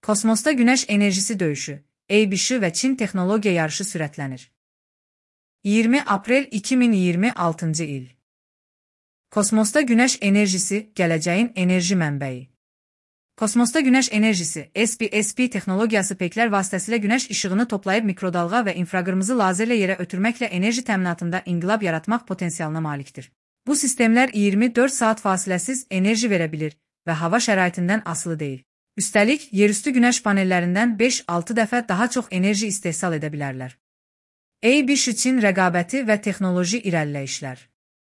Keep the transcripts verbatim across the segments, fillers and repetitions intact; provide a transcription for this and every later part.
Kosmosda Günəş enerjisi döyüşü, Ey B Ş və Çin texnologiya yarışı sürətlənir. iyirmi aprel iki min iyirmi altıncı il. Kosmosda Günəş enerjisi, gələcəyin enerji mənbəyi. Kosmosda Günəş enerjisi, S P S P texnologiyası peklər vasitəsilə Günəş işığını toplayıb mikrodalğa və infraqırmızı lazerlə yerə ötürməklə enerji təminatında inqilab yaratmaq potensialına malikdir. Bu sistemlər iyirmi dörd saat fasiləsiz enerji verə bilir və hava şəraitindən asılı deyil. Üstəlik, yerüstü günəş panellərindən beş altı dəfə daha çox enerji istehsal edə bilərlər. Ey B Ş Çin rəqabəti və texnoloji irəliləyişlər.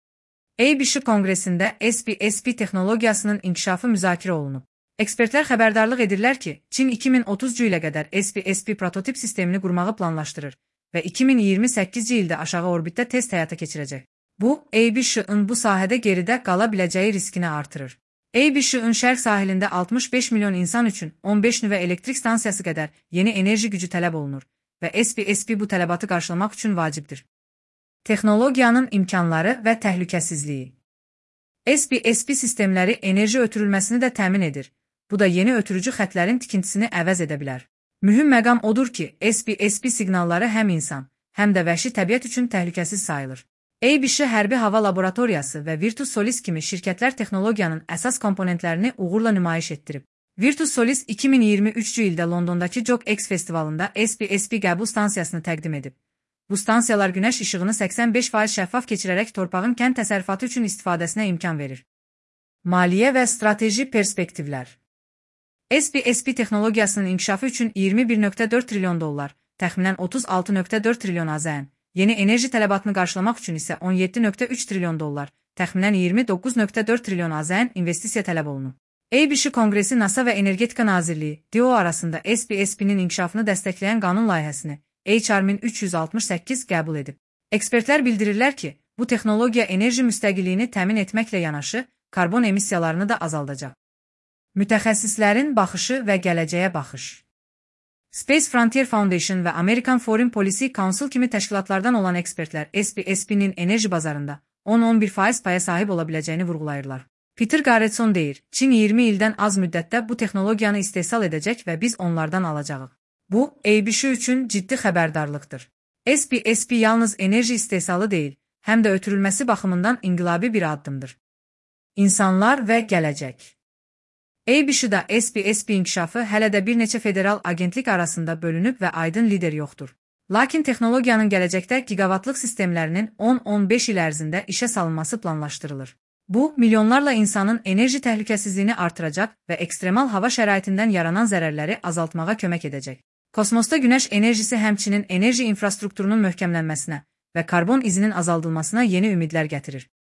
Ey B Ş konqresində S P S P texnologiyasının inkişafı müzakirə olunub. Ekspertlər xəbərdarlıq edirlər ki, Çin iki min otuzuncu ilə qədər S P S P prototip sistemini qurmağı planlaşdırır və iki min iyirmi səkkizinci ildə aşağı orbitdə test həyata keçirəcək. Bu, Ey B Ş-ın bu sahədə geridə qala biləcəyi riskini artırır. Ey B Ş-ın şərq sahilində altmış beş milyon insan üçün on beş nüvə elektrik stansiyası qədər yeni enerji gücü tələb olunur və S P S P bu tələbatı qarşılamaq üçün vacibdir. Texnologiyanın imkanları və təhlükəsizliyi. S P S P sistemləri enerji ötürülməsini də təmin edir. Bu da yeni ötürücü xətlərin tikintisini əvəz edə bilər. Mühüm məqam odur ki, S P S P siqnalları həm insan, həm də vəhşi təbiət üçün təhlükəsiz sayılır. Ey B Ş Hərbi Hava Laboratoriyası və Virtus Solis kimi şirkətlər texnologiyanın əsas komponentlərini uğurla nümayiş etdirib. Virtus Solis iki min iyirmi üçüncü ildə Londondakı JOG-X festivalında S P S P qəbul stansiyasını təqdim edib. Bu stansiyalar günəş işığını səksən beş faiz şəffaf keçirərək torpağın kənd təsərrüfatı üçün istifadəsinə imkan verir. Maliyyə və strateji perspektivlər. S P S P texnologiyasının inkişafı üçün iyirmi bir nöqtə dörd trilyon dollar, təxminən otuz altı nöqtə dörd trilyon A Z N, yeni enerji tələbatını qarşılamaq üçün isə on yeddi nöqtə üç trilyon dollar, təxminən iyirmi doqquz nöqtə dörd trilyon A Z N investisiya tələb olunub. Ey B Ş Konqresi NASA və Energetika Nazirliyi, D O arasında S P S P-nin inkişafını dəstəkləyən qanun layihəsini H R üç yüz altmış səkkiz qəbul edib. Ekspertlər bildirirlər ki, bu texnologiya enerji müstəqilliyini təmin etməklə yanaşı, karbon emissiyalarını da azaldacaq. Mütəxəssislərin baxışı və gələcəyə baxış. Space Frontier Foundation və American Foreign Policy Council kimi təşkilatlardan olan ekspertlər S P S P-nin enerji bazarında on on bir faiz paya sahib ola biləcəyini vurğulayırlar. Peter Garretson deyir, Çin iyirmi ildən az müddətdə bu texnologiyanı istehsal edəcək və biz onlardan alacağıq. Bu, Ey B Ş üçün ciddi xəbərdarlıqdır. S P S P yalnız enerji istehsalı deyil, həm də ötürülməsi baxımından inqilabi bir addımdır. İnsanlar və gələcək. Ey B Ş-da S P S P inkişafı hələ də bir neçə federal agentlik arasında bölünüb və aydın lider yoxdur. Lakin texnologiyanın gələcəkdə gigavatlıq sistemlərinin on on beş il ərzində işə salınması planlaşdırılır. Bu, milyonlarla insanın enerji təhlükəsizliyini artıracaq və ekstremal hava şəraitindən yaranan zərərləri azaltmağa kömək edəcək. Kosmosda Günəş enerjisi həmçinin enerji infrastrukturunun möhkəmlənməsinə və karbon izinin azaldılmasına yeni ümidlər gətirir.